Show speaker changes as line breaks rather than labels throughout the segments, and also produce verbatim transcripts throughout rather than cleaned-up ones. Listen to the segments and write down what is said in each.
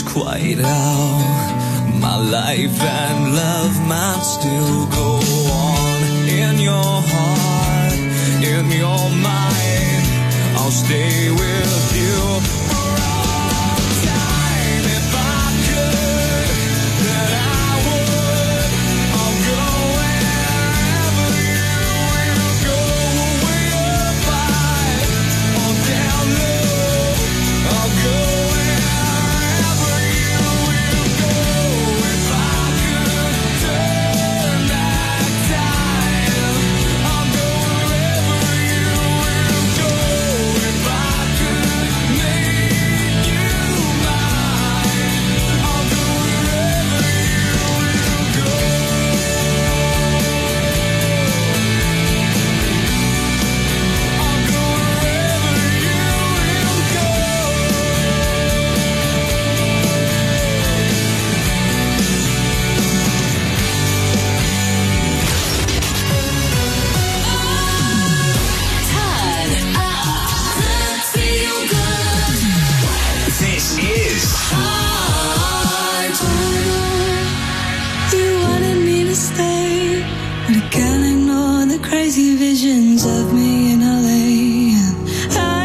quite how my life and love might still go on. In your heart, in your mind, I'll stay with you for all time. If I could, then I would. I'll go wherever you will go, way up high or down low. I'll go wherever you will go. If I could turn back time, I'll go wherever you will go. If I could make you mine, I'll go wherever you will go. I'll go wherever you will go.
Turn up, feel good.
This is
Heart.
You wanted me to stay, but I can't ignore the crazy visions of me in L A. I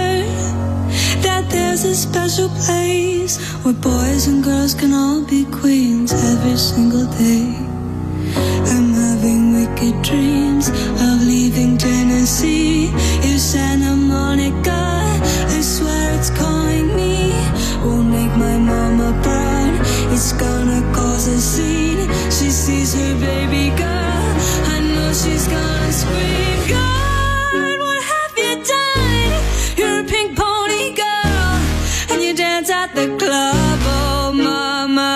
heard that there's a special place where boys and girls can all be queens every single day. I'm having wicked dreams of leaving Tennessee. If Santa Monica, I swear it's calling me. Won't make my mama proud, it's gonna cause a scene. She sees her baby girl, I know she's gonna scream. God, what have you done? You're a pink pony girl, and you dance at the club. Oh mama,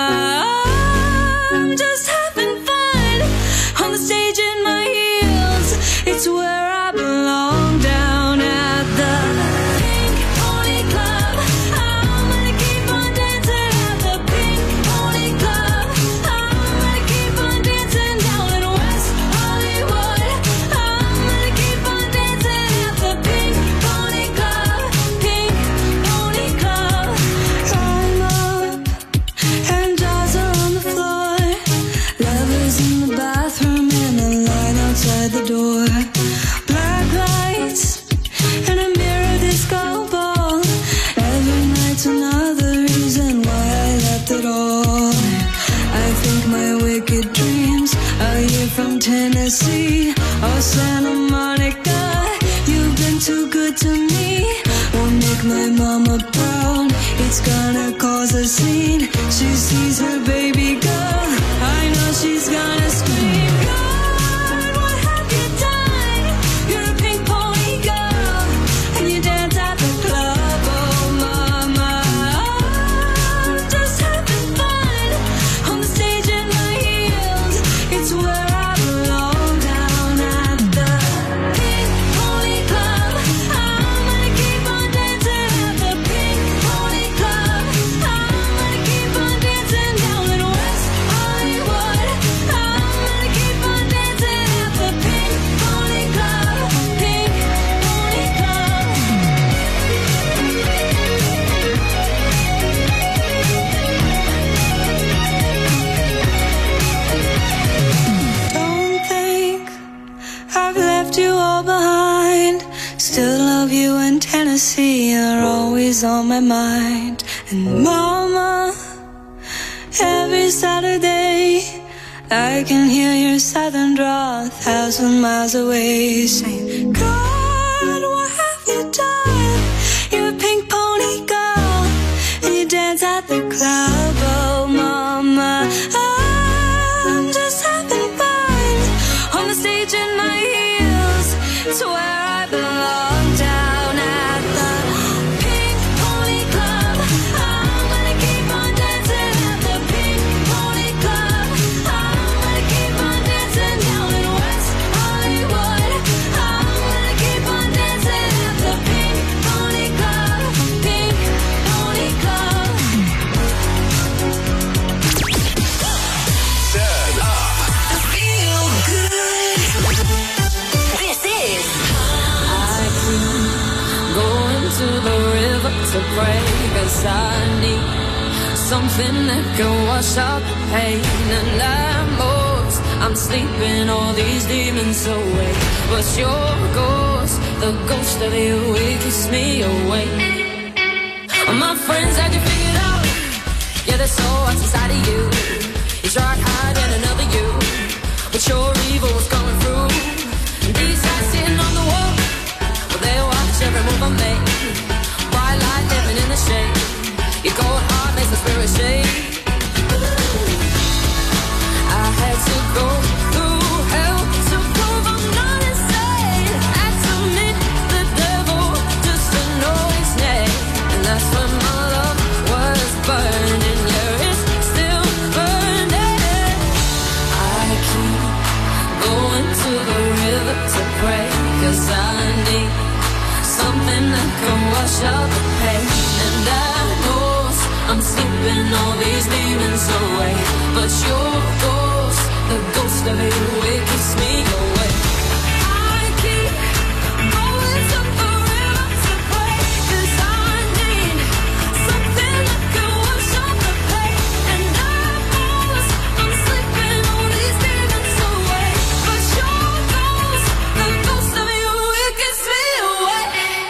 I'm just having fun on the stage in my heels. It's where I belong, down at the Pink Pony Club. I'm gonna keep on dancing at the Pink Pony Club. I'm gonna keep on dancing down in West Hollywood. I'm gonna keep on dancing at the Pink Pony Club. Pink Pony Club. I'm up and jaws are on the floor. Lovers in the bathroom and a line outside the door. Black lights and a mirror disco ball. Every night's another reason why I left it all. I think my wicked dreams are here from Tennessee or Santa Monica. You've been too good to me. Won't make my mama proud, it's gonna cause a scene. She sees her baby girl, I know she's gonna scream. God, what have you done? You're a pink pony girl, and you dance at the club. Oh mama, I'm just having fun on the stage in my heels. It's where I belong, down at the Pink Pony Club. I'm gonna keep on dancing at the Pink Pony Club. I'm gonna keep on dancing down in West Hollywood. I'm gonna keep on dancing at the Pink Pony Club. Pink Pony Club. Don't think I've left you all behind. Still love you in Tennessee, you're always on my mind. And mama, every Saturday I can hear your southern drawl a thousand miles away, saying, God, what have you done? You're a pink pony girl, and you dance at the club. Oh mama, I'm just having fun on the stage in my heels. It's where I belong, down at the Pink Pony Club. I'm gonna keep on dancing at the Pink Pony Club. I'm gonna keep on dancing down in West Hollywood. I'm gonna keep on dancing at the Pink Pony Club. Pink Pony Club.
Turn Up.
Feel good. This is
I keep going to the river to pray, 'cause I need something that can wash out the pain. And I'm most, I'm sleeping all these demons away. But your ghost, the ghost of you, it keeps me awake. My friends had you figured out. Yeah, there's so what's inside of you. You tried hiding another you, but your evil was coming through. And these eyes sitting on the wall, well, they watch every move I make. Bright light living in the shade. Your cold heart makes the spirit shake. I had to go through hell to prove I'm not insane. Had to meet the devil just to know his name. And that's when my love was burning. Yeah, it's still burning. I keep going to the river to pray, 'cause I need something that can wash out the pain. And I know I'm sleeping all these demons away. But your ghost, the ghost of you, it keeps me away. I keep going to the river to pray, 'cause I need something that can wash out the pain. And I know I'm sleeping all these demons away. But your ghost, the ghost of you, it keeps me away.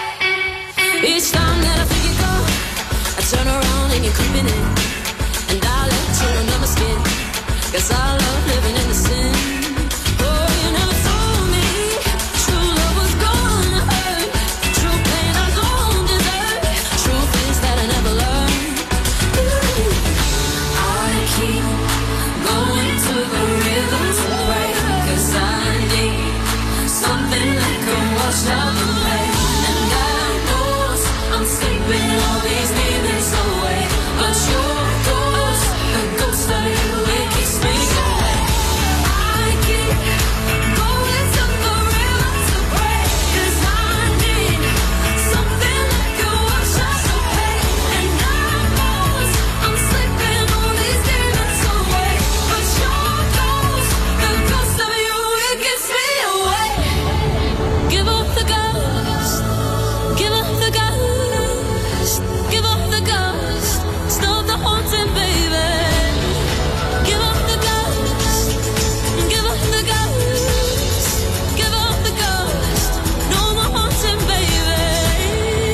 Each time that I think you go, I turn around and you're creeping in. And I let you under my skin, 'cause I love living in the sin. Oh, you never told me true love was gonna hurt. True pain I don't deserve. True things that I never learned. Ooh. I keep going to the river to pray, 'cause I need something that can wash out the pain. And I know I'm sleeping all these demons away. But your ghost, the ghost of you, it keeps me away. I keep going to the river to pray, 'cause I need something that can wash out the pain. And I know I'm sleeping all these demons away. But your ghost, the ghost of you, it keeps me away. Give up the ghost, give up the ghost, give up the ghost, stop the haunting, baby. Give up the ghost, give up the ghost, give up the ghost, no more haunting, baby.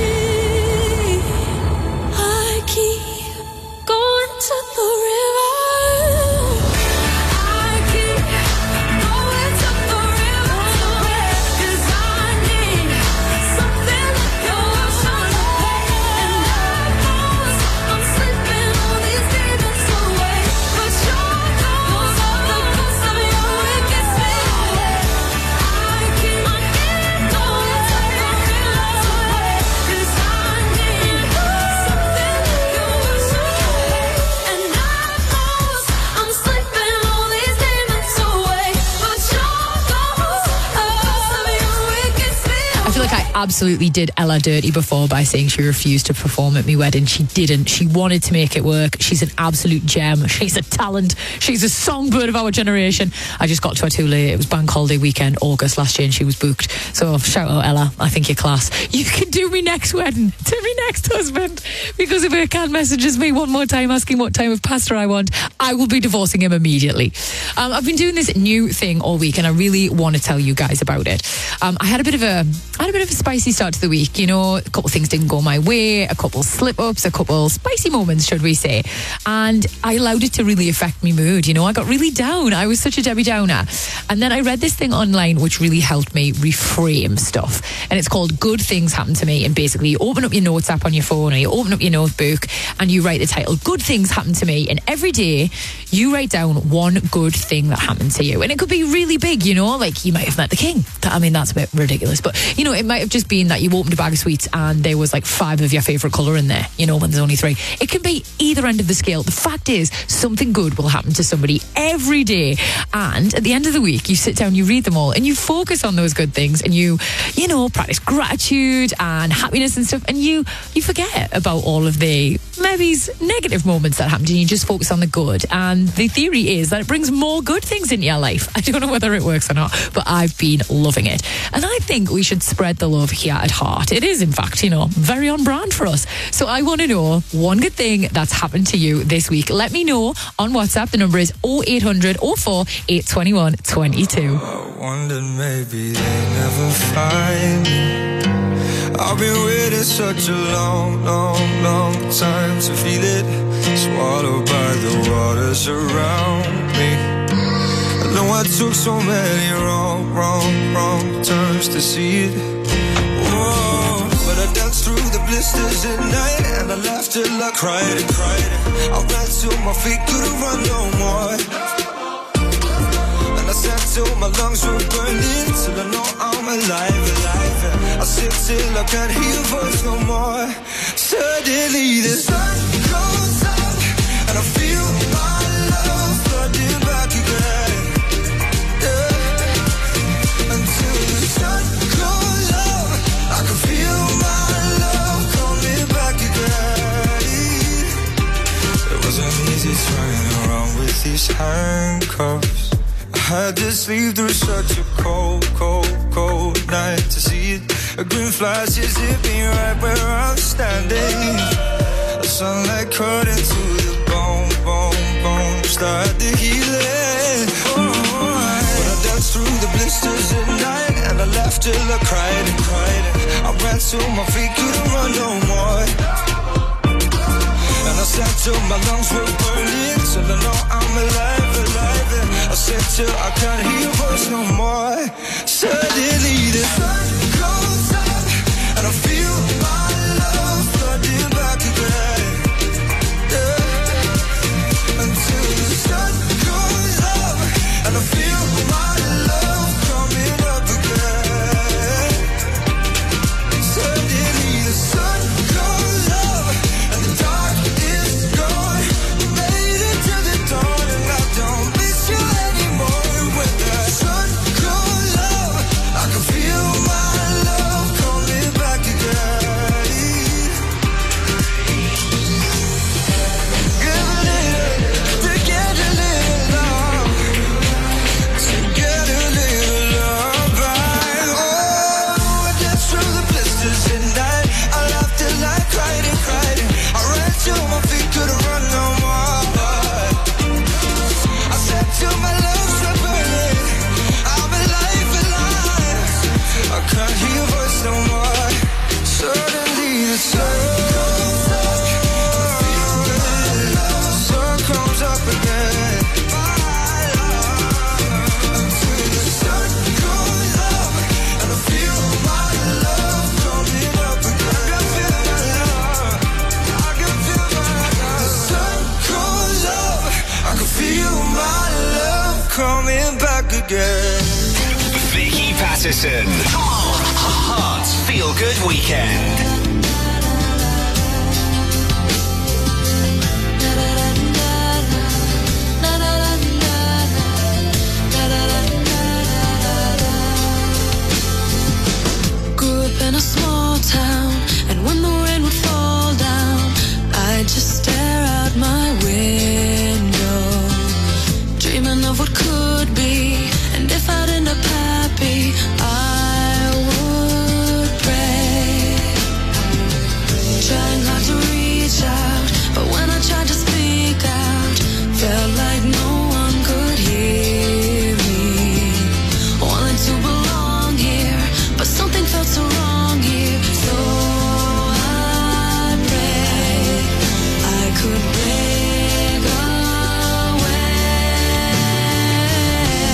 I keep going to the river. I keep going to the river to pray, 'cause I need something that can wash out the pain. And I know I'm sleeping all these demons away. But your ghost, the ghost of you, it gets me away. I keep going to the river to pray, 'cause I need something that can wash out the pain. And I know I'm sleeping all these demons away. But your ghost, the ghost of you, it gets me away.
I feel like I absolutely did Ella dirty before by saying she refused to perform at my wedding. She didn't. She wanted to make it work. She's an absolute gem. She's a talent. She's a songbird of our generation. I just got to her too late. It was bank holiday weekend, August last year, and she was booked. So shout out, Ella. I think you're class. You can do me next wedding to me next husband, because if Ercan messages me one more time asking what time of pastor I want, I will be divorcing him immediately. Um, I've been doing this new thing all week, and I really want to tell you guys about it. Um, I had a bit of a, I had a bit of a spicy start to the week. You know, a couple of things didn't go my way, a couple slip ups, a couple spicy moments, should we say? And I allowed it to really affect me mood. You know, I got really down. I was such a Debbie Downer. And then I read this thing online which really helped me reframe stuff. And it's called Good Things Happen to Me. And basically, you open up your notes app on your phone, or you open up your notebook, and you write the title Good Things Happen to Me. And every day you write down one good thing that happened to you. And it could be really big, you know, like you might have met the king. That, I mean, that's a bit ridiculous. But, you know, it might have just been that you opened a bag of sweets and there was like five of your favourite colour in there, you know, when there's only three. It can be either end of the scale. The fact is, something good will happen to somebody every day. And at the end of the week, you sit down, you read them all, and you focus on those good things, and you, you know, practice gratitude and happiness and stuff, and you, you forget about all of the maybe negative moments that happened, and you just focus on the good. And the theory is that it brings more good things into your life. I don't know whether it works or not, but I've been loving it. And I think we should spread the love. here at Heart. It is, in fact, you know, very on brand for us. So I want to know one good thing that's happened to you this week. Let me know on WhatsApp. The number is oh eight hundred oh four eight two one two two.
I wondered maybe they never find me. I've been waiting such a long, long, long time to feel it, swallowed by the waters around me. I know I took so many wrong, wrong, wrong turns to see it. Whoa, but I danced through the blisters at night, and I laughed till I cried and cried. I ran till my feet couldn't run no more. I sat till my lungs were burning, till I know I'm alive, alive. I sit till I can't hear your voice no more. Suddenly the sun goes up, and I feel my love flooding back again. Yeah. Until the sun goes up, I can feel my love coming back again. It wasn't easy trying around with these handcuffs. I had to sleep through such a cold, cold, cold night to see it. A green flash is hitting right where I'm standing. The sunlight cut into the bone, bone, bone. Start the healing. Oh, but I danced through the blisters at night, and I laughed till I cried and cried. I ran till my feet couldn't run no more. And I sat till my lungs were burning, till I know I'm alive, alive. And I sat till I can't hear your voice no more. Suddenly the sun goes up, and I feel my love flooding back again. Yeah. Until the sun goes up, and I feel my love coming up again. Suddenly the sun goes up, and the dark is gone. We made it to the dawn, and I don't miss you anymore. When the sun goes up, I can feel my love coming back again. Give a little, to get a little love, to get a little love back. Oh, I danced through the blisters at night. I laughed till I cried and cried. I ran till my feet couldn't run no more. I said till my lungs were burning, I'm alive, alive. I can't hear your voice no more. Suddenly the sun comes up, the sun comes up again. Until the sun goes up, and I feel my love coming up again. I can feel my love, I can feel my love. The sun goes up, I can feel my love coming back again.
Vicky Patterson. Heart's Feel Good Weekend.
Grew up in a small town, and when the rain would fall down, I'd just stare out my window, dreaming of what could be. And if I'd end up happy, I would pray, trying hard to reach out. But when I tried to speak out, felt like no one could hear me. Wanted to belong here, but something felt so wrong here. So I prayed I could break away.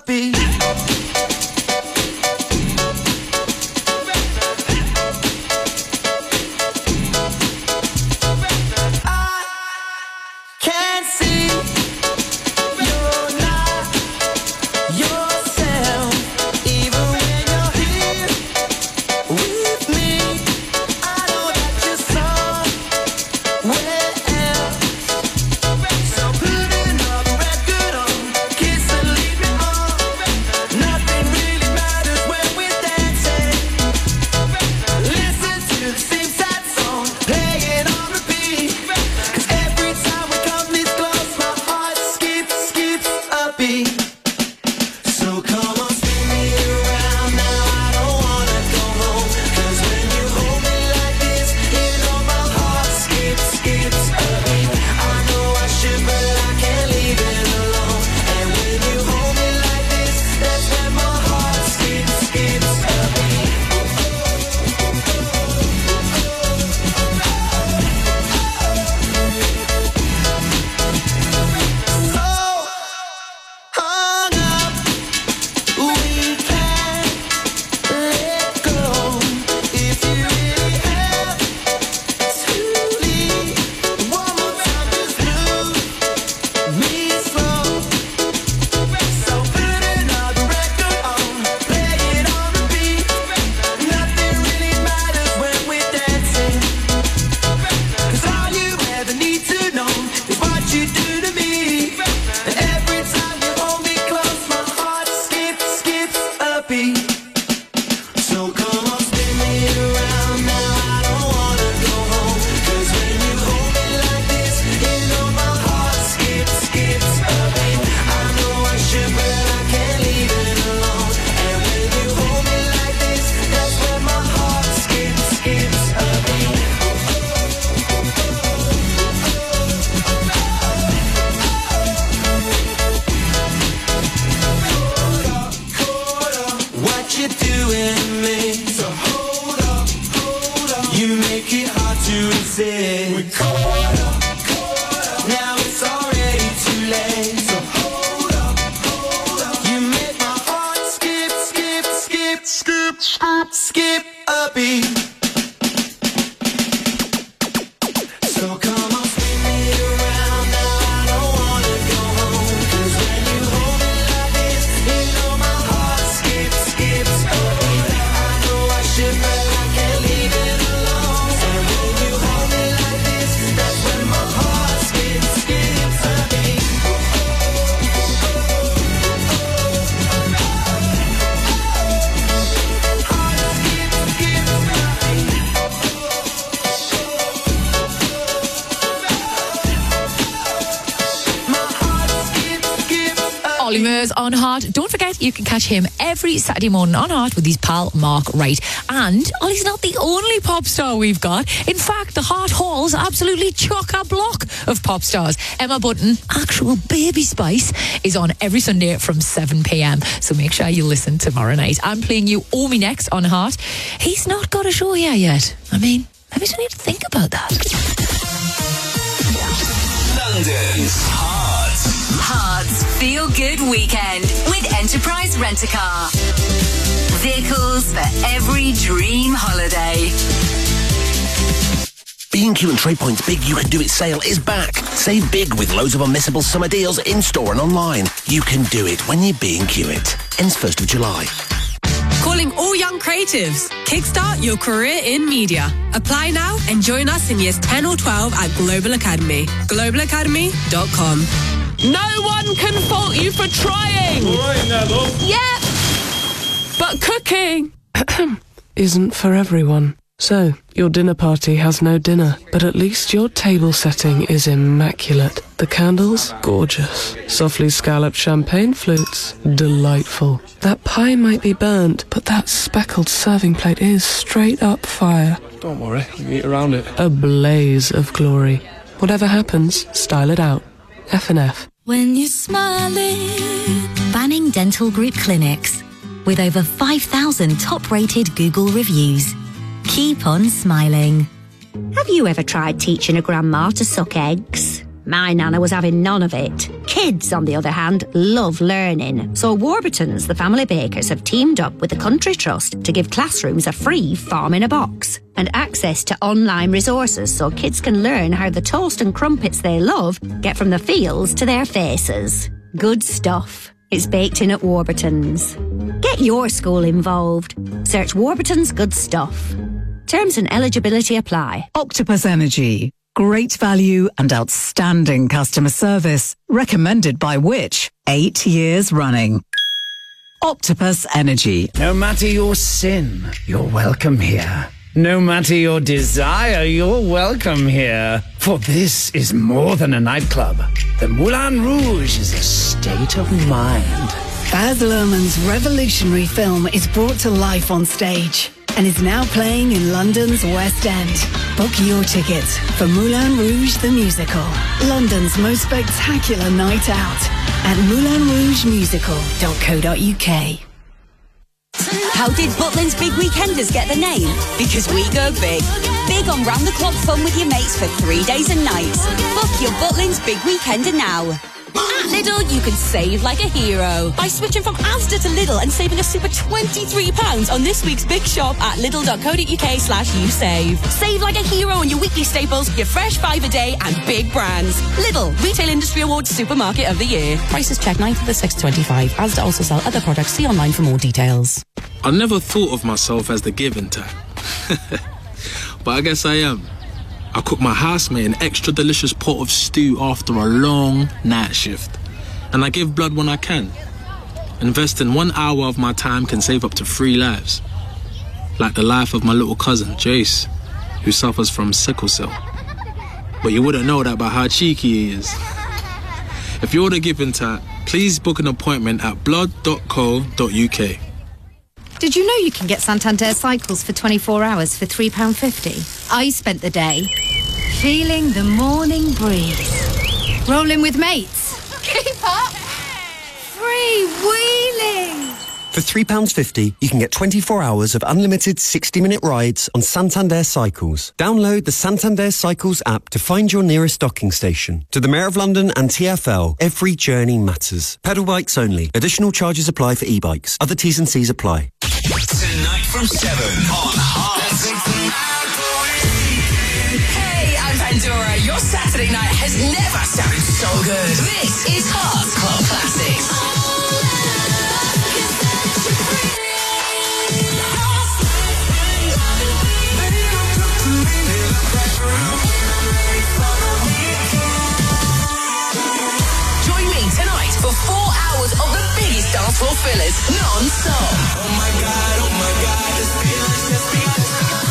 uppy. Can't see you're not yourself, even when you're here with me. I know that you're somewhere else. So put another record on, kiss and lead me on. Nothing really matters when we're dancing. Listen to the same sad song, playing on repeat. 'Cause every time we come this close, my heart skips, skips a beat. So come on, spin me around now. I don't wanna go home. 'Cause when you hold me like this, you know my heart skips, skips a beat. I know I should, but I can't leave it alone. And when you hold me like this, that's when my heart skips, skips a beat. So hung up, we can't let go. If you really have to leave, one more time, just move me slow. So put another record on, play it on repeat. Nothing really matters when we're dancing. 'Cause all you ever need to know is what you do to me. And every time you hold me close, my heart skips, skips a beat. So come on, spin me around now. I don't wanna go home. 'Cause when you hold me like this, you know my heart skips, skips a beat. I know I should, but I can't leave it alone. And when you hold me like this, that's when my heart skips, skips a beat. What you doing to me? So hold up, hold up. You make it hard to resist. We caught up, caught up. Now it's already too late. So hold up, hold up. You make my heart skip, skip, skip, skip, skip, skip a beat. So come on, spin me around now. I don't wanna go home. 'Cause when you hold me like this, you know my heart skips, skips a beat. I know I should, but I can't leave it alone. And when you hold me like this, that's when my heart skips, skips a beat. Heart skips, skips a beat. My heart skips, skips a beat.
Ollie Murs on Heart. Don't forget, you can catch him every Saturday morning on Heart with his pal Mark Wright. And Ollie's not the only pop star we've got. In fact, the Heart Hall's absolutely chock-a-block of pop stars. Emma Bunton, actual baby Spice, is on every Sunday from seven p.m. So make sure you listen tomorrow night. I'm playing you Omi next on Heart. He's not got a show here yet. I mean, maybe we need to think about that.
London's Heart.
Hearts Feel Good Weekend with Enterprise Rent-A-Car. Vehicles for every dream holiday.
B and Q and Trade Point's Big You Can Do It sale is back. Save big with loads of unmissable summer deals in-store and online. You can do it when you B and Q it. Ends first of July.
Calling all young creatives. Kickstart your career in media. Apply now and join us in years ten or twelve at Global Academy. global academy dot com.
No one can fault you for trying.
All right now, love.
Yeah. But cooking
Isn't for everyone. So, your dinner party has no dinner, but at least your table setting is immaculate. The candles, gorgeous. Softly scalloped champagne flutes, delightful. That pie might be burnt, but that speckled serving plate is straight up fire.
Don't worry, we can eat around it.
A blaze of glory. Whatever happens, style it out. F and F.
When you're smiling.
Banning Dental Group Clinics. With over five thousand top-rated Google reviews. Keep on smiling.
Have you ever tried teaching a grandma to suck eggs? My nana was having none of it. Kids, on the other hand, love learning. So Warburton's, the family bakers, have teamed up with the Country Trust to give classrooms a free farm in a box and access to online resources so kids can learn how the toast and crumpets they love get from the fields to their faces. Good stuff. It's baked in at Warburton's. Get your school involved. Search Warburton's Good Stuff. Terms and eligibility apply.
Octopus Energy. Great value and outstanding customer service. Recommended by which? Eight years running. Octopus Energy.
No matter your sin, you're welcome here. No matter your desire, you're welcome here. For this is more than a nightclub. The Moulin Rouge is a state of mind.
Baz Luhrmann's revolutionary film is brought to life on stage and is now playing in London's West End. Book your tickets for Moulin Rouge the Musical, London's most spectacular night out at moulin rouge musical dot co dot uk.
How did Butlins Big Weekenders get the name? Because we go big. Big on round-the-clock fun with your mates for three days and nights. Book your Butlins Big Weekender now. At Lidl, you can save like a hero by switching from Asda to Lidl and saving a super twenty-three pounds on this week's big shop at lidl dot co dot uk slash you save. Save like a hero on your weekly staples, your fresh five a day and big brands. Lidl, Retail Industry Awards Supermarket of the Year. Prices check ninth of the sixth twenty-five. Asda also sell other products. See online for more details.
I never thought of myself as the giving type. But I guess I am. I cook my housemate an extra delicious pot of stew after a long night shift. And I give blood when I can. Investing one hour of my time can save up to three lives. Like the life of my little cousin, Jace, who suffers from sickle cell. But you wouldn't know that by how cheeky he is. If you're the giving type, please book an appointment at blood dot co dot uk.
Did you know you can get Santander Cycles for twenty-four hours for three pounds fifty? I spent the day feeling the morning breeze. Rolling with mates. Keep up. Free-wheeling.
For three pounds fifty, you can get twenty-four hours of unlimited sixty-minute rides on Santander Cycles. Download the Santander Cycles app to find your nearest docking station. To the Mayor of London and T F L, every journey matters. Pedal bikes only. Additional charges apply for e-bikes. Other T's and C's apply.
Tonight from seven on Hearts.
Hey, I'm Pandora. Your Saturday night has never sounded so good. This is Hearts Club Classics. For four hours of the biggest dance floor fillers, non-stop.
Oh my God, oh my God, this feeling's just begun.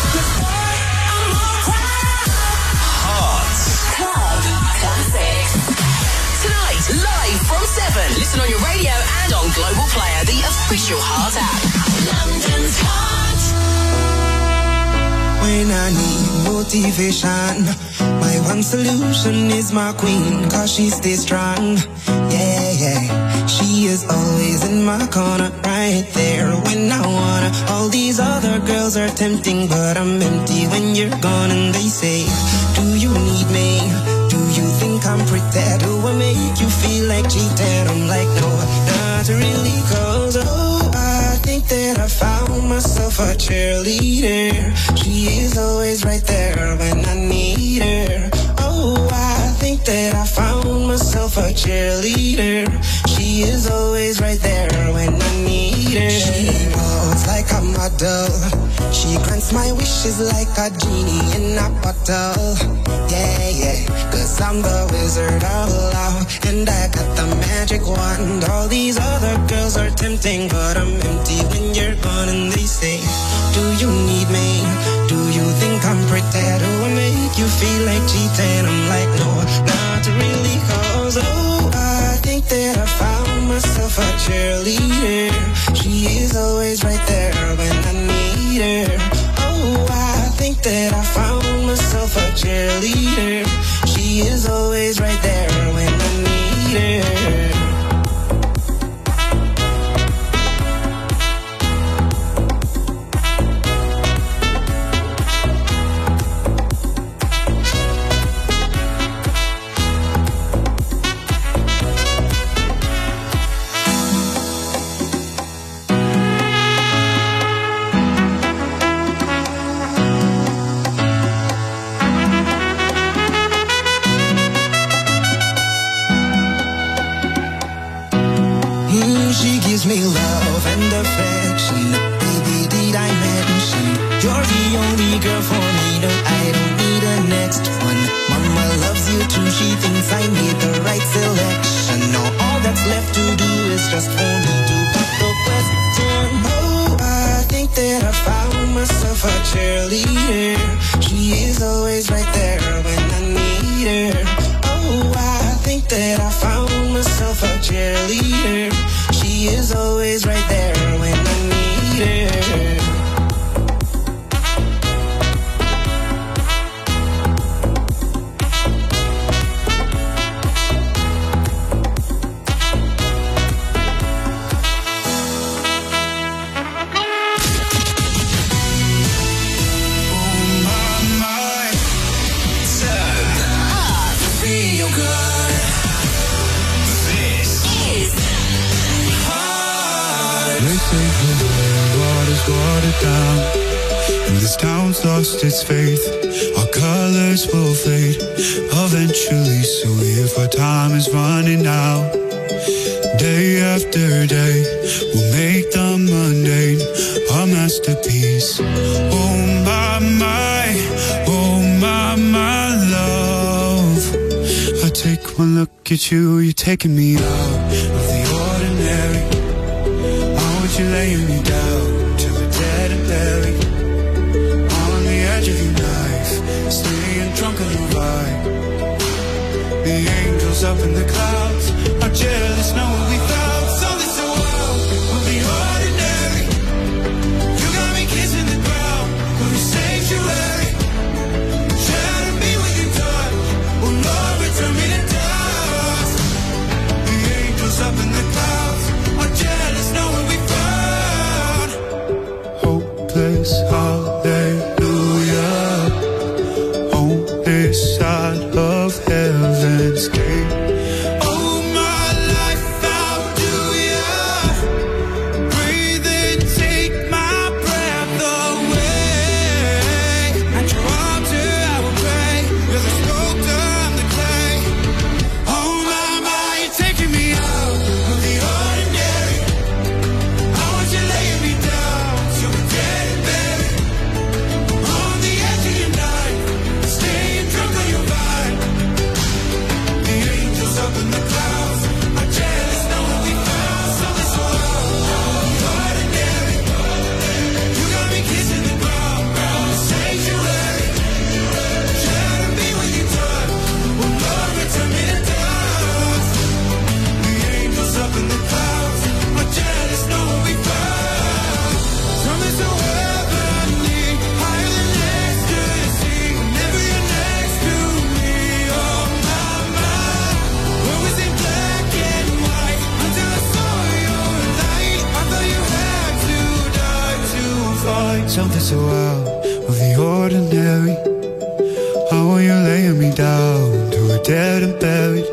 Hearts
Club Classics. Tonight, live from seven. Listen on your radio and on Global Player, the official Heart app. London's Heart.
When I need motivation, my one solution is my queen, cause she stays strong. Yeah, yeah, she is always in my corner, right there when I wanna. All these other girls are tempting, but I'm empty when you're gone. And they say, do you need me? Do you think I'm pretty? Do I make you feel like cheating? I'm like, no, not really, cause oh, I think that I found myself a cheerleader. She is always right there when I need her. Oh, I think that I found myself a cheerleader. She is always right there when I need her. She walks like a model. She grants my wishes like a genie in a bottle. Yeah, yeah, cause I'm the wizard of love, and I got the magic wand. All these other girls are tempting, but I'm empty when you're gone. And they say, do you need me? Do you think I'm pretty? Do I make you feel like cheating? I'm like, no, not really, cause oh, I think that I found myself a cheerleader. She is always right there when I need her. Oh, I think that I found myself a cheerleader. She is always right there when I need her. gives me love and affection. Baby, did I mention you're the only girl for me? No, I don't need a next one. Mama loves you too, she thinks I made the right selection. Now all that's left to do is just for me to pop the question. Oh, I think that I found myself a cheerleader. She is always right there when I need her. Oh, I think that I found myself a cheerleader. She is always right there when I need her.
Watered down, and this town's lost its faith. Our colors will fade eventually, so if our time is running out, day after day, we'll make the mundane our masterpiece. Oh my, my, oh my, my love. I take one look at you, you're taking me out of the ordinary. How would you lay me down? Dead and buried on the edge of your knife, staying drunk on your vibe. The angels up in the clouds are jealous, know what we found. So this a world will be ordinary. You got me kissing the ground, will be sanctuary. Try to be with you, touch. Oh Lord, return me to dust. The angels up in the clouds are jealous, know what we found. Hallelujah, on this side of heaven's gate. Oh, my life, how do ya breathe and take my breath away? At your altar I will pray, as I spoke down the clay. Oh, my, my, you're taking me out of the ordinary. I want you laying me down to a dead. Up in the clouds, are jealous, know what we found. So this world, ordinary. You got me kissing the ground, ground sanctuary. Try to be with you, touch. Oh Lord, return me to dust. The angels up in the clouds are jealous, know what we found. Tell me so heavenly, higher than ecstasy. Whenever you're next to me, oh my, my. When we sing black and white, until I saw your light, I thought you had to die to fight something so out of the ordinary. How are you laying me down to a dead and buried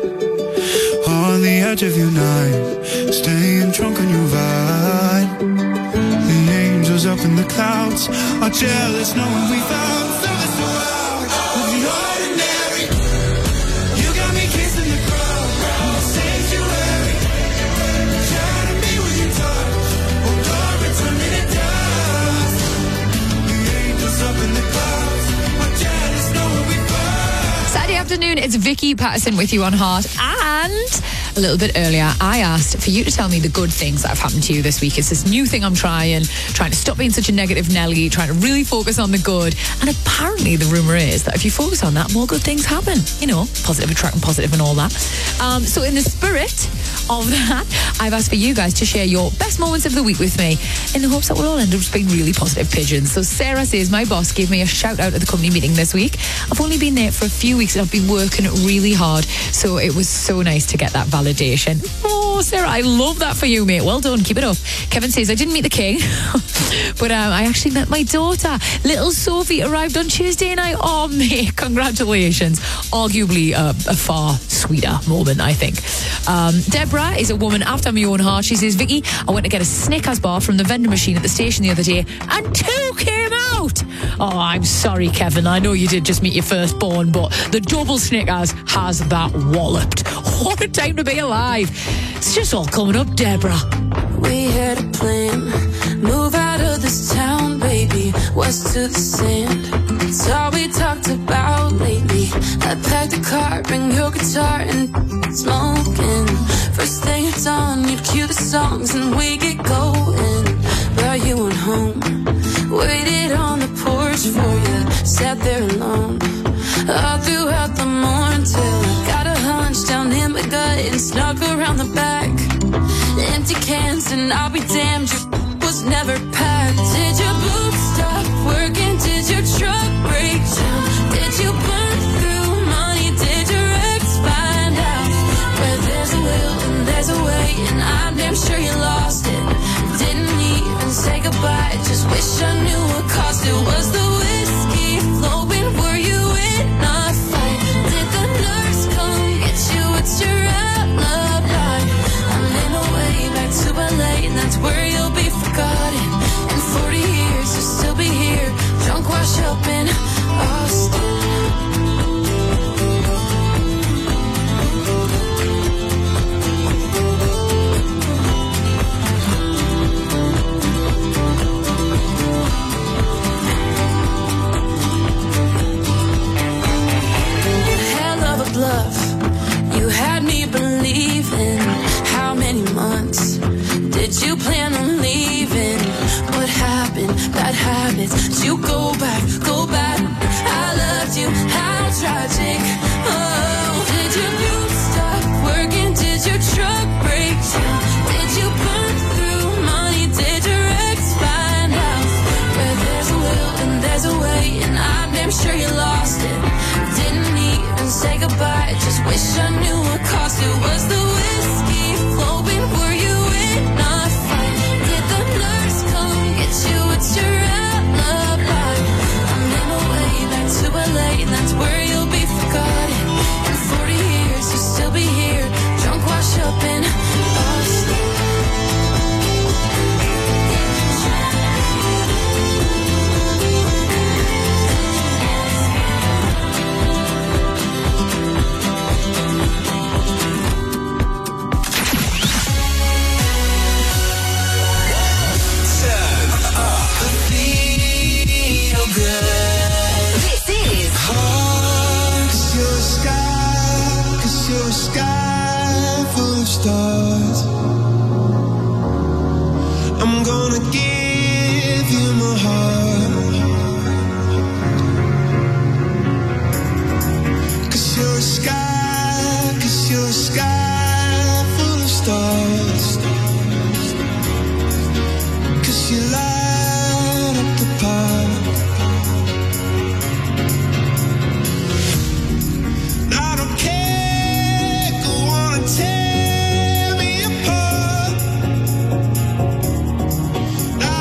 on the edge of your night, staying drunk on your vine. The angels up in the clouds are jealous, knowing we found something so out of the ordinary. You got me kissing the ground, ground sanctuary. Try to be with you, touch. Oh Lord, return me to dust. The angels up in the clouds are jealous, knowing we found.
Saturday afternoon, it's Vicky Patterson with you on Heart. And a little bit earlier, I asked for you to tell me the good things that have happened to you this week. It's this new thing I'm trying, trying to stop being such a negative Nelly, trying to really focus on the good. And apparently the rumour is that if you focus on that, more good things happen. You know, positive attracting positive and all that. Um, so in the spirit of that, I've asked for you guys to share your best moments of the week with me in the hopes that we'll all end up just being really positive pigeons. So Sarah says, my boss gave me a shout out at the company meeting this week. I've only been there for a few weeks and I've been working really hard. So it was so nice to get that validation. Oh, Sarah, I love that for you, mate. Well done. Keep it up. Kevin says, I didn't meet the king, but um, I actually met my daughter. Little Sophie arrived on Tuesday night. Oh, mate, congratulations. Arguably a, a far sweeter moment, I think. Um, Deborah is a woman after my own heart. She says, Vicky, I went to get a Snickers bar from the vending machine at the station the other day and two came out. Oh, I'm sorry, Kevin. I know you did just meet your firstborn, but the double Snickers has that walloped. What a time to be alive. It's just all coming up, Deborah.
We had a plan. Move out of this town, baby. West to the sand. It's all we talked about lately. I packed a car, bring your guitar and smoking. First thing it's on, you'd cue the songs and we get going. But you went home, waited on the porch for you, sat there alone. All throughout the morning till I got a hunch down in my gut and snuck around the back. Empty cans and I'll be damned, your was never packed. Did your boots stop working? Did your truck break down? Did you burn through money? Did your ex find out? Where there's a will and there's a way, and I'm damn sure you lost it. Didn't even say goodbye, just wish I knew what cost it. Was the whiskey flowing? Were you in a fight? Did the nurse come get you? It's your alibi. I'm in my way back to L A, and that's where you'll be forgotten. In forty years you'll still be here, drunk, wash up in Austin. Bluff. You had me believing. How many months did you plan on leaving? What happened? Bad habits. Did you go back? Go back. I loved you. How tragic. Oh, did your boots stop working? Did your truck break down? Did you burn through money? Did your ex find out? Where there's a will and there's a way, and I'm damn sure you lost it. Didn't even say goodbye, just wish I knew what cost it. Was the whiskey flowing? Were you in a fight? Did the nurse come get you? It's your alibi. I'm in my way back to L A, and that's where you'll be forgotten. In forty years you'll still be here, drunk, wash up in Austin.
Stars. I'm gonna give you my heart, 'cause you're a sky, 'cause you're a sky full of stars, 'cause you light up the park. I don't care, go on and tell.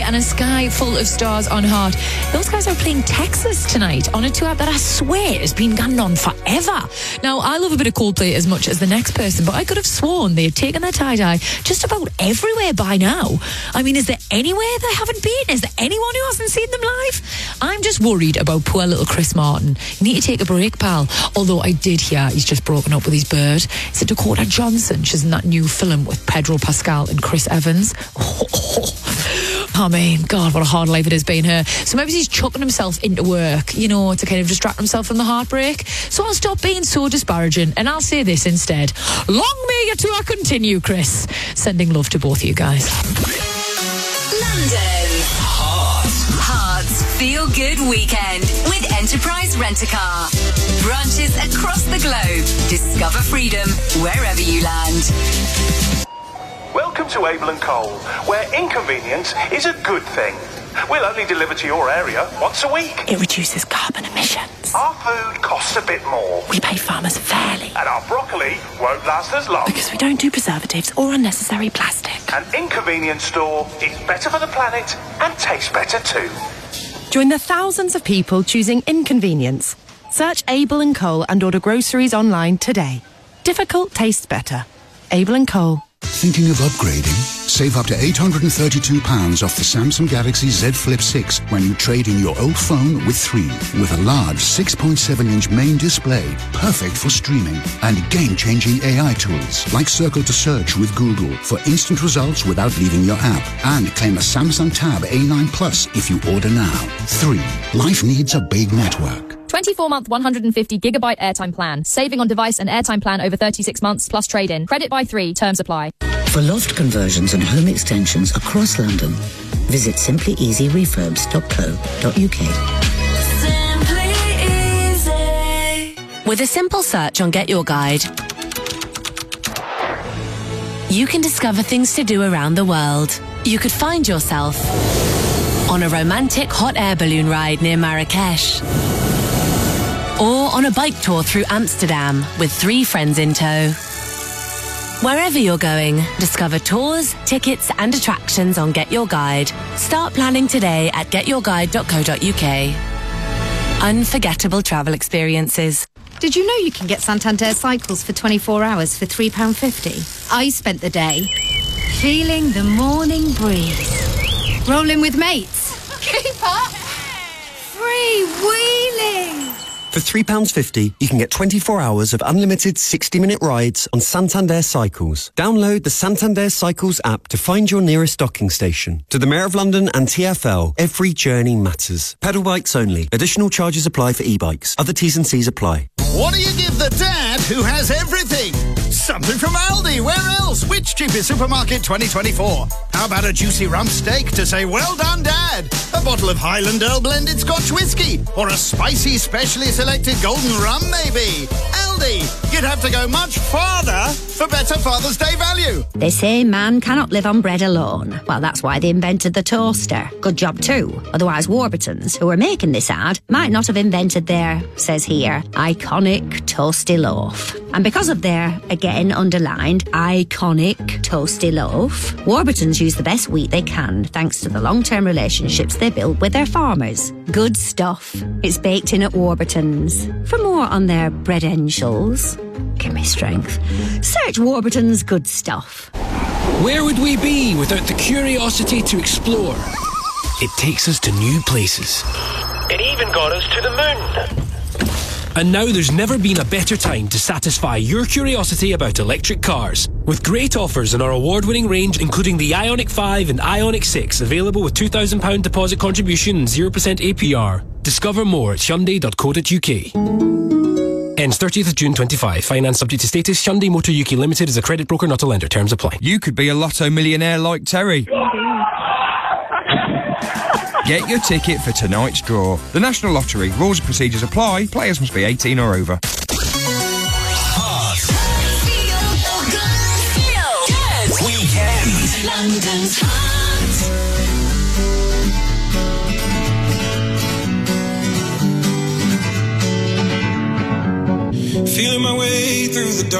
and a sky full of stars on Heart. Those guys are playing Texas tonight on a tour that I swear has been going on forever. Now, I love a bit of Coldplay as much as the next person, but I could have sworn they had taken their tie-dye just about everywhere by now. I mean, is there anywhere they haven't been? Is there anyone who hasn't seen them live? I'm just worried about poor little Chris Martin. You need to take a break, pal. Although I did hear he's just broken up with his bird. Is it Dakota Johnson? She's in that new film with Pedro Pascal and Chris Evans. Oh, oh. I mean, God, what a hard life it has been here. So maybe he's chucking himself into work, you know, to kind of distract himself from the heartbreak. So I'll stop being so disparaging and I'll say this instead. Long may your tour continue, Chris. Sending love to both of you guys.
London. Hearts Feel Good Weekend with Enterprise Rent-A-Car. Branches across the globe. Discover freedom wherever you land.
Welcome to Abel and Cole, where inconvenience is a good thing. We'll only deliver to your area once a week.
It reduces carbon emissions.
Our food costs a bit more.
We pay farmers fairly.
And our broccoli won't last as long.
Because we don't do preservatives or unnecessary plastic.
An inconvenience store is better for the planet and tastes better too.
Join the thousands of people choosing inconvenience. Search Abel and Cole and order groceries online today. Difficult tastes better. Abel and Cole.
Thinking of upgrading? Save up to eight hundred thirty-two pounds off the Samsung Galaxy Z Flip six when you trade in your old phone with three. With a large six point seven inch main display, perfect for streaming, and game-changing A I tools like Circle to Search with Google for instant results without leaving your app. And claim a Samsung Tab A nine Plus if you order now. three. Life needs a big network.
twenty-four month, one hundred fifty gigabyte airtime plan. Saving on device and airtime plan over thirty-six months plus trade-in. Credit by three. Terms apply.
For loft conversions and home extensions across London, visit simply easy refurbs dot co dot uk.
Simply Easy.
With a simple search on Get Your Guide, you can discover things to do around the world. You could find yourself on a romantic hot air balloon ride near Marrakesh, or on a bike tour through Amsterdam with three friends in tow. Wherever you're going, discover tours, tickets and attractions on Get Your Guide. Start planning today at get your guide dot co dot uk. Unforgettable travel experiences.
Did you know you can get Santander cycles for twenty-four hours for three pounds fifty? I spent the day feeling the morning breeze. Rolling with mates. Keep up. Free wheeling.
For three pounds fifty, you can get twenty-four hours of unlimited sixty-minute rides on Santander Cycles. Download the Santander Cycles app to find your nearest docking station. To the Mayor of London and T F L, every journey matters. Pedal bikes only. Additional charges apply for e-bikes. Other T's and C's apply.
What do you give the dad who has everything? Something from Aldi. Where else? Which cheapest supermarket twenty twenty-four? How about a juicy rump steak to say, well done, Dad? A bottle of Highland Earl blended Scotch whiskey? Or a spicy, specially selected golden rum, maybe? Aldi, you'd have to go much farther for better Father's Day value.
They say man cannot live on bread alone. Well, that's why they invented the toaster. Good job too. Otherwise, Warburtons, who are making this ad, might not have invented their, says here, iconic toasty loaf. And because of their, again underlined, iconic toasty loaf, Warburtons use the best wheat they can thanks to the long-term relationships they build with their farmers. Good stuff. It's baked in at Warburtons. For more on their bread-ensures, give me strength. Search Warburton's Good Stuff.
Where would we be without the curiosity to explore? It takes us to new places.
It even got us to the moon.
And now there's never been a better time to satisfy your curiosity about electric cars. With great offers on our award-winning range, including the Ioniq five and Ioniq six, available with two thousand pounds deposit contribution and zero percent A P R. Discover more at hyundai dot co dot uk. Ends thirtieth of June twenty-five. Finance subject to status. Hyundai Motor U K Limited is a credit broker, not a lender. Terms apply.
You could be a lotto millionaire like Terry. Get your ticket for tonight's draw. The National Lottery. Rules and procedures apply. Players must be eighteen or over.
Weekend. London's Heart.
Feeling my way through the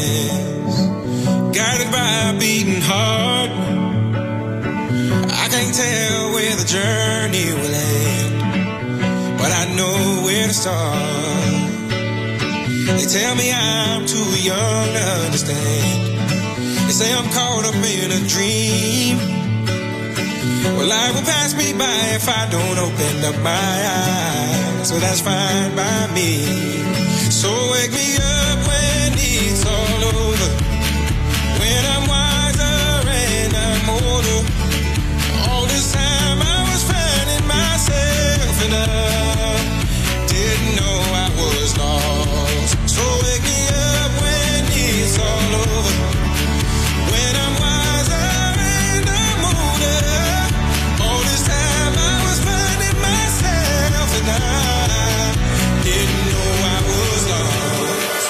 darkness, guided by a beating heart. I can't can't tell where the journey will end, but I know where to start. They tell me I'm too young to understand. They say I'm caught up in a dream. Well, life will pass me by if I don't open up my eyes. So that's fine by me. So wake me up when it's all over, when I'm wiser and I'm older. All this time I was finding myself and I didn't know I was lost. So wake me up when it's all over, when I'm wiser and I'm older. All this time I was finding myself and I didn't know I was lost.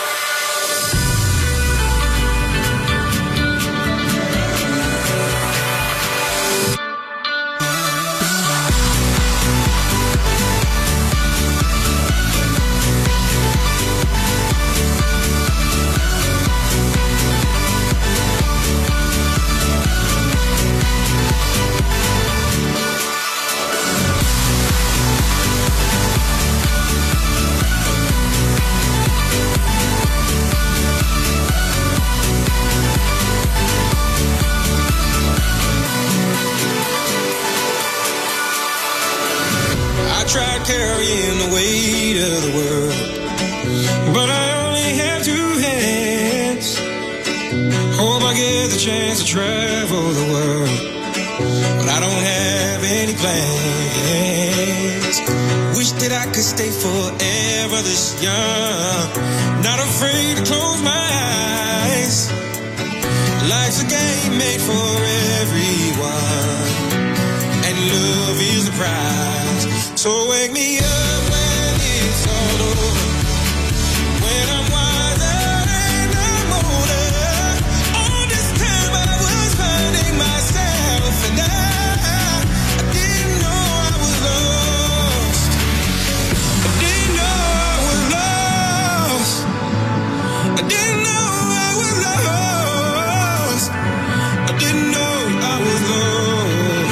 I tried carrying the weight of the world, but I only have two hands. Hope I get the chance to travel the world, but I don't have any plans. Wish that I could stay forever this young, not afraid to close my eyes. Life's a game made for everyone, and love is the prize. So wake me up when it's all over, when I'm wiser and I'm older. All this time I was finding myself and I, I didn't know I was lost. I didn't know I was lost. I didn't know I was lost. I didn't know I was lost.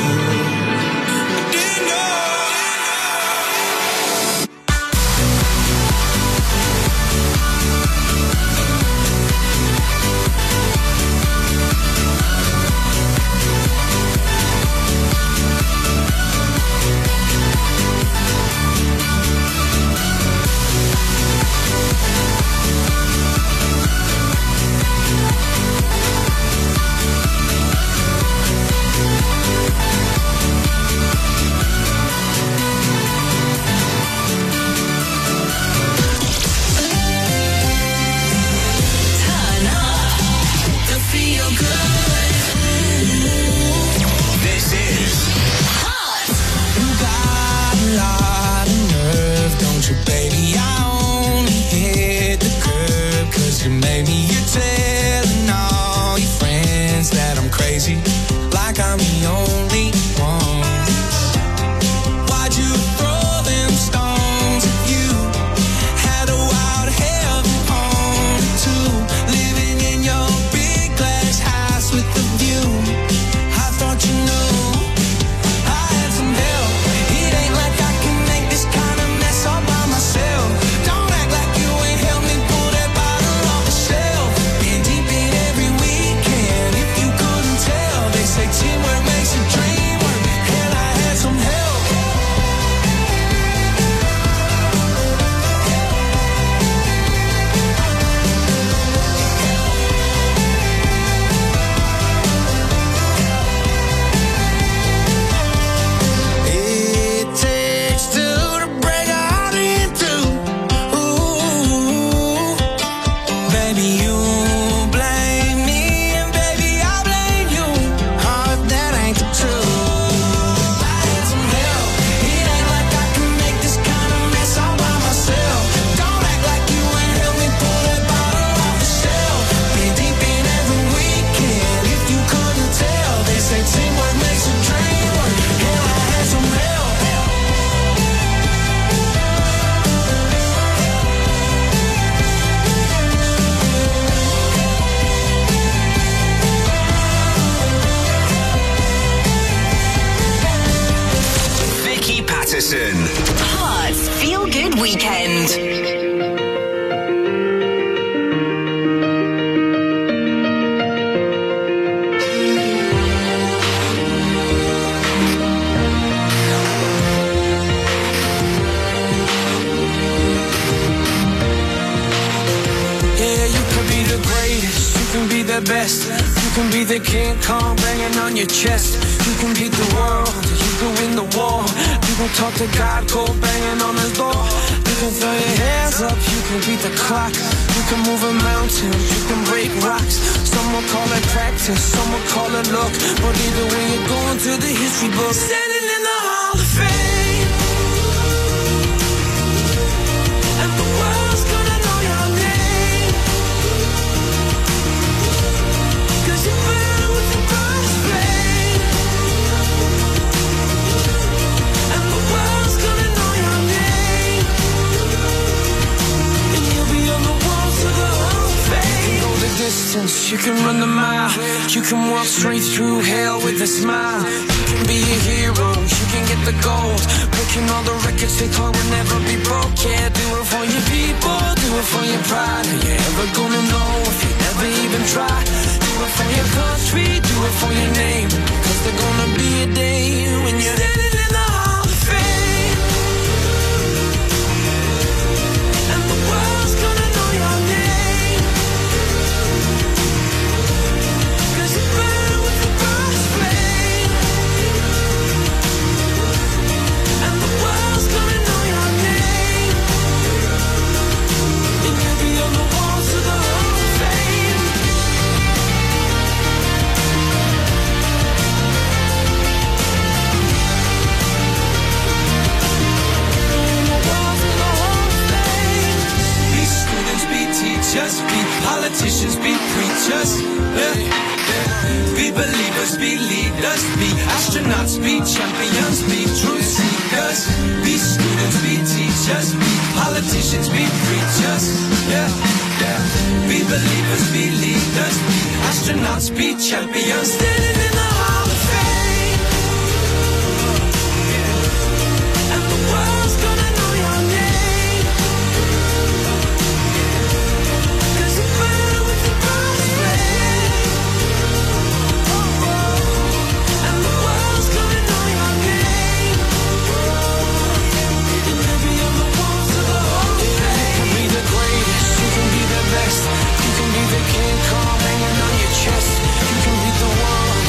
I didn't know.
Turn up the feel good. This is Hot.
You got a lot of nerve, don't you, baby? I only hit the curb 'cause you made me. You're telling all your friends that I'm crazy, like I'm the only one. Why'd you throw them stones if you had a wild heaven home too? Living in your big glass house with the view. I thought you knew I had some help. It ain't like I can make this kind of mess all by myself. Don't act like you ain't helped me pull that bottle off the shelf. Been
the greatest, you can be the best. You can be the King Kong banging on your chest. You can beat the world, you can win the war. You can talk to God, go banging on his door. You can throw your hands up, you can beat the clock. You can move a mountain, you can break rocks. Some will call it practice, some will call it luck. But either way, you're going to the history book. Standing in the Hall of Fame, and the world's gonna know your name. 'Cause you burn with the brightest flame, and the world's gonna know your name. And you'll be on the walls of the Hall of Fame. You can go the distance, you can run the mile. You can walk straight through hell with a smile. You can be a hero, you can get the gold. Breaking all the records they thought would never be broke. Yeah, do it for your people, do it for your pride. Are you ever gonna know if you never even try? Do it for your country, do it for your name. 'Cause there's gonna be a day when you're standing in the Hall of Fame, and the world's gonna know your name. 'Cause you burn with the brightest flame, and the world's gonna know your name. And you'll be on the walls of the Hall of Fame. Be students, be teachers, be politicians, be preachers. Yeah, yeah. Be believers, be leaders, be astronauts, be champions, be truth seekers. Be students, be teachers, be politicians, be preachers. Yeah, yeah. Be believers, be leaders, be astronauts, be champions. Standing in the Hall of Fame, and the world's gonna know your name. 'Cause you burn with the brightest flame, and the world's gonna know your name. And you'll be on the walls of the Hall of Fame. You can be the greatest, you can be the best. You can be the King Kong hanging on your chest. You can beat the world,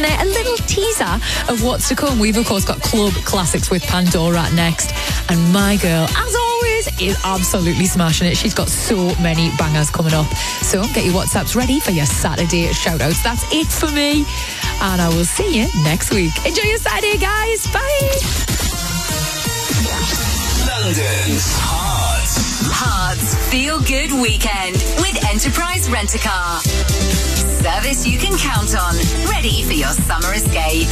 And uh, a little teaser of what's to come. We've, of course, got Club Classics with Pandora next. And my girl, as always, is absolutely smashing it. She's got so many bangers coming up. So get your WhatsApps ready for your Saturday shout-outs. That's it for me. And I will see you next week. Enjoy your Saturday, guys. Bye.
London's Hearts. Hearts Feel Good Weekend with Enterprise Rent-A-Car. Service you can count on. Ready for your summer escape.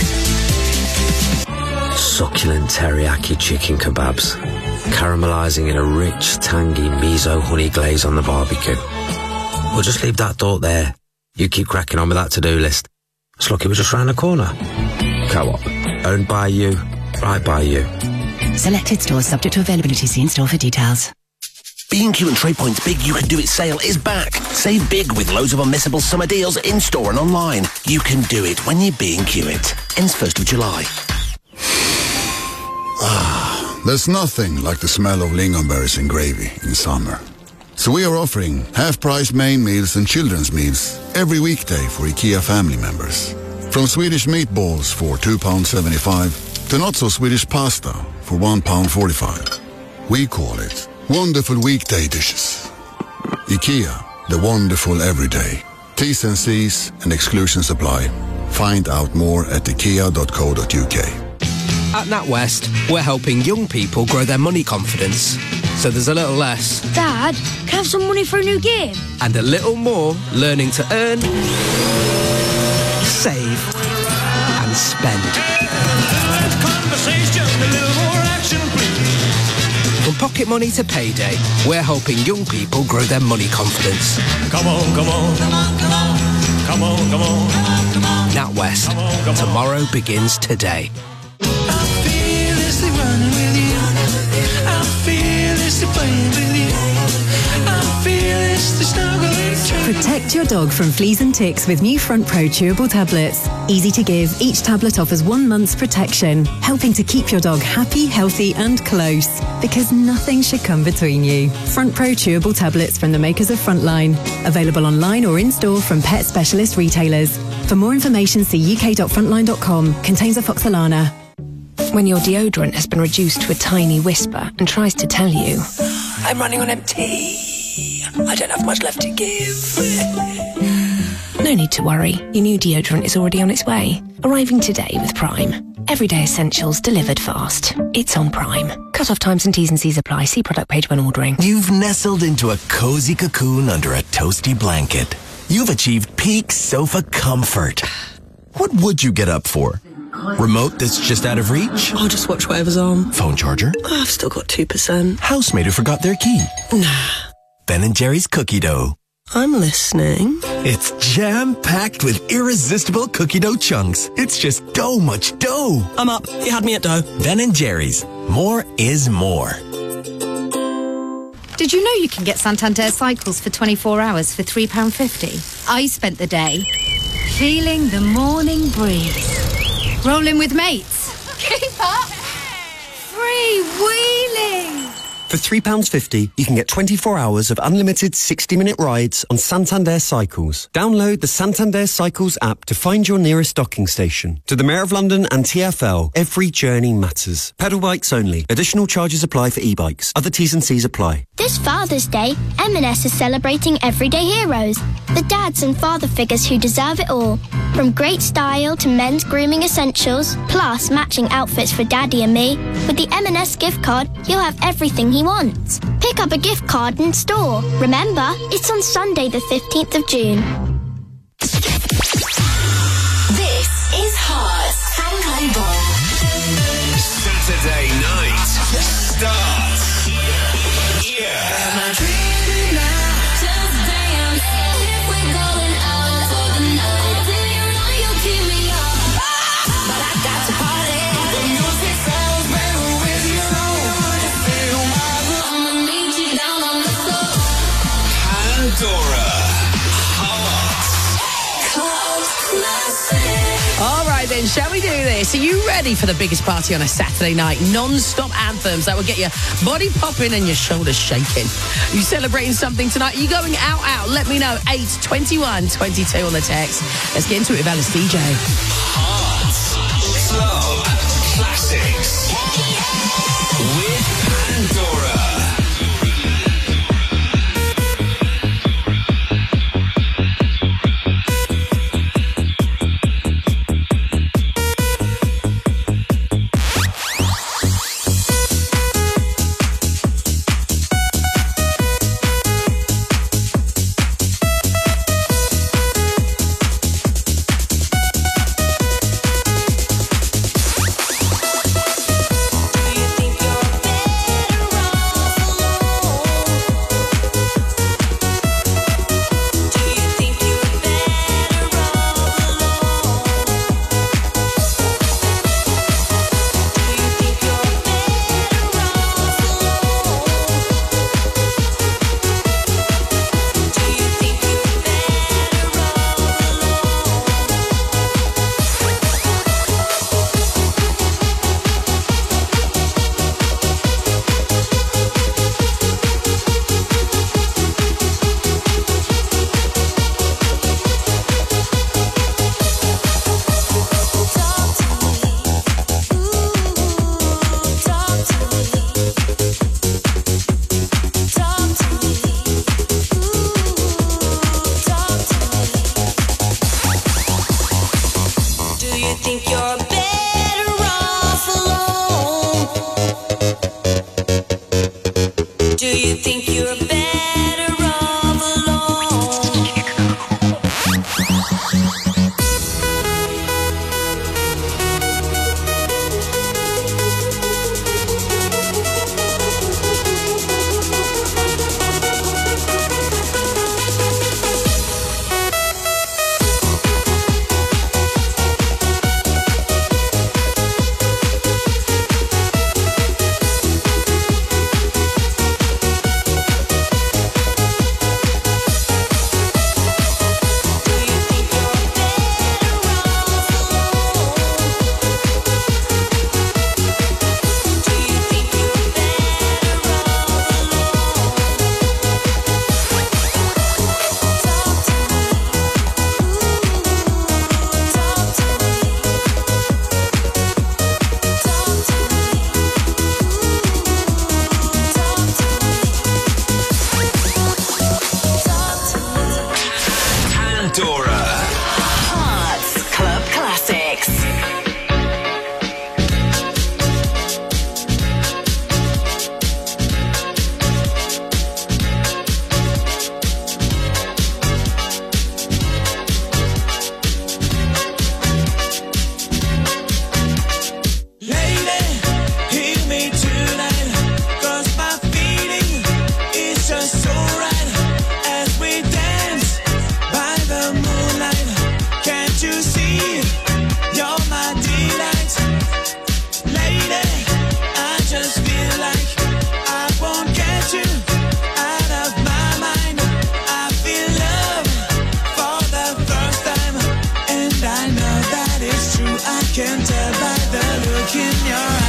Succulent teriyaki chicken kebabs, caramelising in a rich, tangy miso honey glaze on the barbecue. We'll just leave that thought there. You keep cracking on with that to-do list. It's lucky we're just round the corner. Co-op, owned by you, right by you.
Selected stores subject to availability. See in store for details.
B and Q and TradePoint's Big You Can Do It sale is back. Save big with loads of unmissable summer deals in-store and online. You can do it when you B and Q it. Ends first of July.
Ah, there's nothing like the smell of lingonberries and gravy in summer. So we are offering half-price main meals and children's meals every weekday for IKEA family members. From Swedish meatballs for two pounds seventy-five to not-so-Swedish pasta for one pound forty-five. We call it wonderful weekday dishes. IKEA, the wonderful everyday. T's and C's and exclusions apply. Find out more at ikea dot co dot uk.
At NatWest, we're helping young people grow their money confidence. So there's a little less.
Dad, can I have some money for a new game?
And a little more learning to earn, save, and spend.
Conversation, a little more action, please.
From pocket money to payday, we're helping young people grow their money confidence.
Come on, come on, come on, come on, come on, come on, come on, come on.
NatWest,
Come on, come on.
tomorrow begins today.
Fearlessly running with you. I'm fearlessly playing with you. I'm fearlessly snuggling to
Protect your dog from fleas and ticks with new Front Pro chewable tablets. Easy to give, each tablet offers one month's protection, helping to keep your dog happy, healthy and close. Because nothing should come between you. Front Pro chewable tablets from the makers of Frontline. Available online or in-store from pet specialist retailers. For more information, see u k dot frontline dot com. Contains afoxolana.
When your deodorant has been reduced to a tiny whisper and tries to tell you,
I'm running on empty. I don't have much left to give.
no need to worry. Your new deodorant is already on its way. Arriving today with Prime. Everyday essentials delivered fast. It's on Prime. Cut-off times and T's and C's apply. See product page when ordering.
You've nestled into a cozy cocoon under a toasty blanket. You've achieved peak sofa comfort. What would you get up for? Remote that's just out of reach?
I'll just watch whatever's on.
Phone charger?
Oh, I've still got two percent.
Housemate who forgot their key?
Nah.
Ben and Jerry's cookie dough.
I'm listening.
It's jam-packed with irresistible cookie dough chunks. It's just so much dough.
I'm up. You had me at dough.
Ben and Jerry's. More is more.
Did you know you can get Santander cycles for twenty-four hours for three pounds fifty? I spent the day feeling the morning breeze. Rolling with mates. Keep up. Freewheeling.
For three pounds fifty, you can get twenty-four hours of unlimited sixty-minute rides on Santander Cycles. Download the Santander Cycles app to find your nearest docking station. To the Mayor of London and T F L, every journey matters. Pedal bikes only. Additional charges apply for e-bikes. Other T's and C's apply.
This Father's Day, M and S is celebrating everyday heroes. The dads and father figures who deserve it all. From great style to men's grooming essentials, plus matching outfits for Daddy and me. With the M and S gift card, you'll have everything he wants. Pick up a gift card in store. Remember, it's on Sunday the fifteenth of June.
This is Hearts from Global.
Saturday night starts. Yeah. Am I dreaming now? Just dance. If we're going out for the night, then you know you keep me up. But I got to party. The music sounds better with you. Feel my groove. I'ma meet you down on the floor. Pandora. Club Classic.
All right then, shall we do this? Are you ready for the biggest party on a Saturday night? Non-stop anthems that will get your body popping and your shoulders shaking. Are you celebrating something tonight? Are you going out, out? Let me know. eight twenty-one twenty-two on the text. Let's get into it with Alice D J.
in your eyes.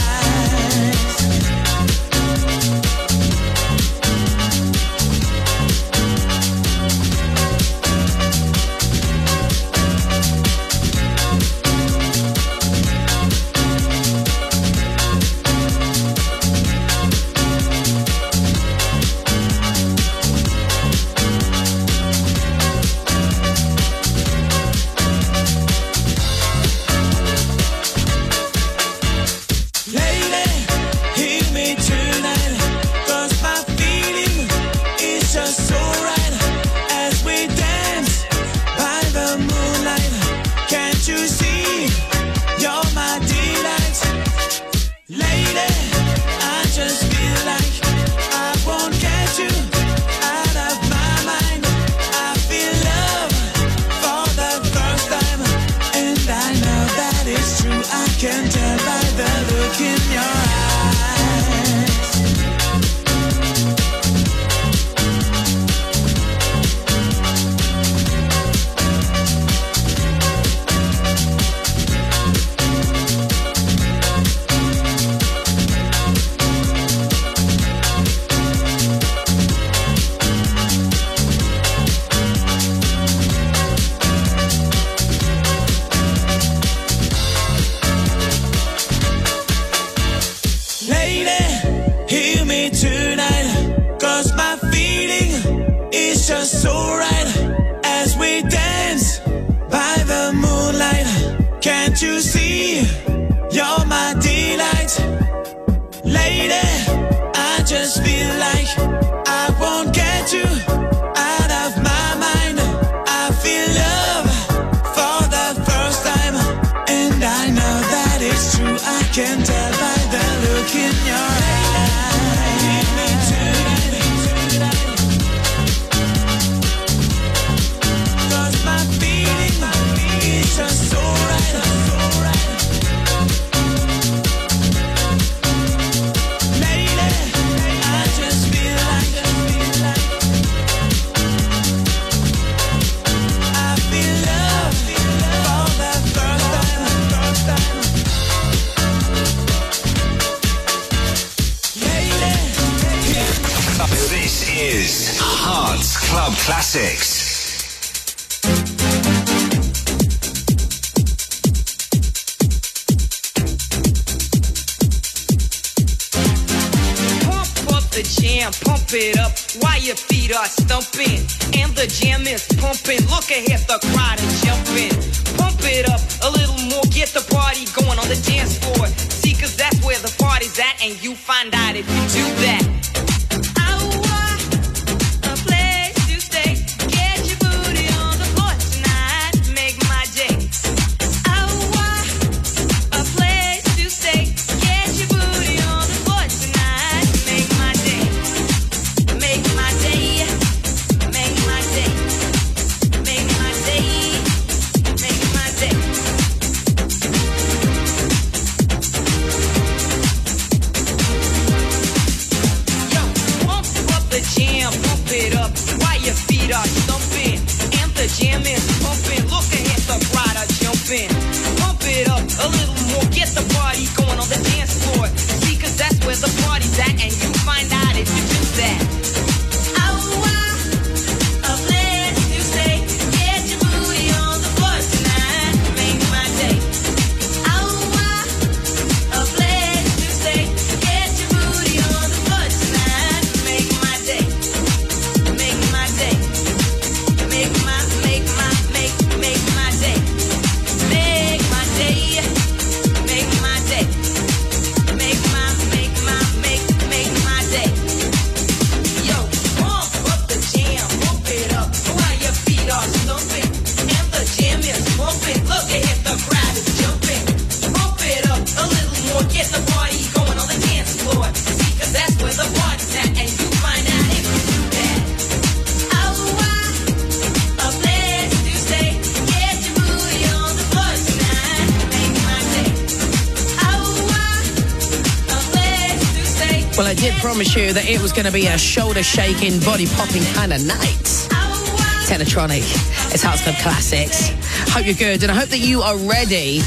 Well, I did promise you that it was going to be a shoulder-shaking, body-popping kind of night. Technotronic. It's Hearts Club Classics. Hope you're good, and I hope that you are ready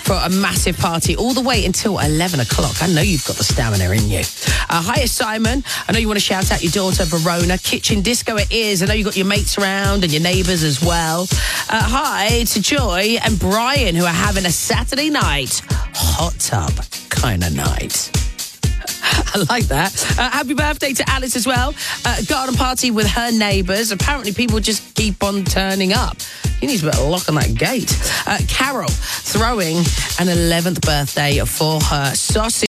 for a massive party all the way until eleven o'clock. I know you've got the stamina in you. Uh, hi, Simon. I know you want to shout out your daughter, Verona. Kitchen disco it is. I know you've got your mates around and your neighbours as well. Uh, hi to Joy and Brian, who are having a Saturday night hot tub kind of night. I like that. Uh, happy birthday to Alice as well. Uh, garden party with her neighbours. Apparently people just keep on turning up. He needs a bit of lock on that gate. Uh, Carol throwing an eleventh birthday for her sausage.